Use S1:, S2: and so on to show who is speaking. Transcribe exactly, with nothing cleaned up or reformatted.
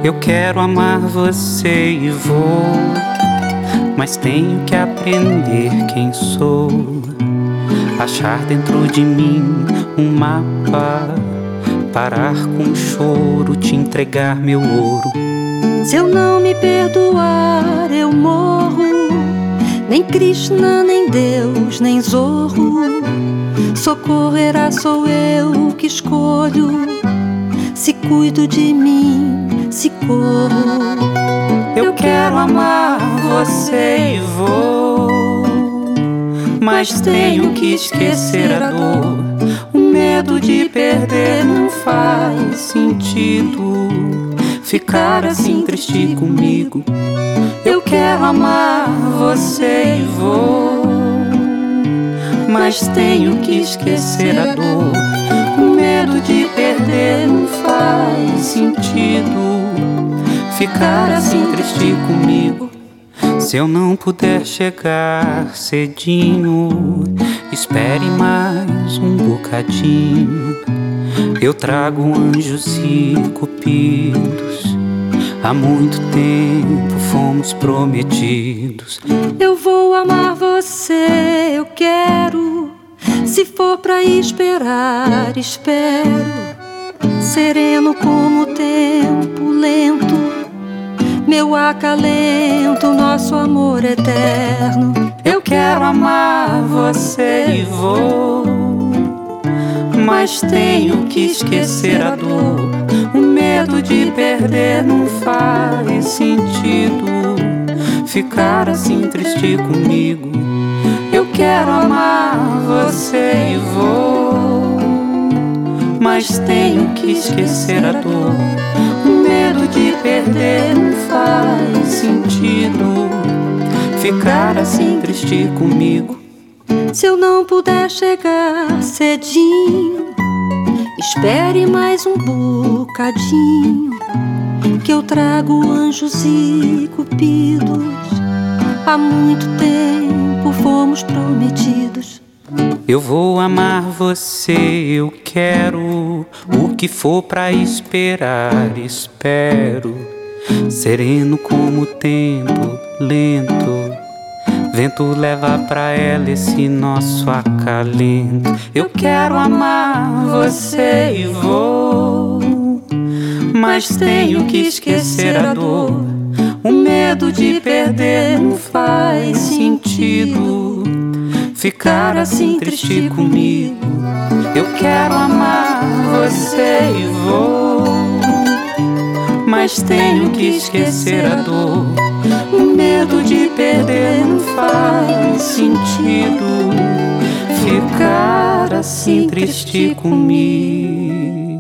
S1: Eu quero amar você e vou, mas tenho que aprender quem sou. Achar dentro de mim um mapa, parar com o choro, te entregar meu ouro.
S2: Se eu não me perdoar, eu morro. Nem Krishna, nem Deus, nem Zorro. Socorrerá, sou eu que escolho. Se cuido de mim, se corro.
S1: Eu quero amar você e vou, mas tenho que esquecer a dor. O medo de perder não faz sentido. Ficar assim triste comigo. Eu quero amar você e vou, mas tenho que esquecer a dor. O medo de perder não faz sentido. Ficar assim triste comigo. Se eu não puder chegar cedinho, espere mais um bocadinho. Eu trago anjos e cupidos. Há muito tempo fomos prometidos.
S2: Eu vou amar você, eu quero. Se for pra esperar, espero. Sereno como o tempo lento, meu acalento, nosso amor eterno.
S1: Eu quero amar você e vou, mas tenho que esquecer a dor. O medo de perder não faz sentido. Ficar assim triste comigo. Eu quero amar você e vou, mas tenho que esquecer a dor. O medo de perder não faz sentido. Ficar assim triste comigo.
S2: Se eu não puder chegar cedinho, espere mais um bocadinho, que eu trago anjos e cupidos. Há muito tempo fomos prometidos.
S1: Eu vou amar você, eu quero. O que for pra esperar, espero. Sereno como o tempo lento, vento leva pra ela esse nosso acalento. Eu quero amar você e vou, mas tenho que esquecer a dor. O medo de perder não faz sentido. Ficar assim triste comigo. Eu quero amar você e vou, mas tenho que esquecer a dor. O medo de perder não faz sentido. Ficar assim triste comigo.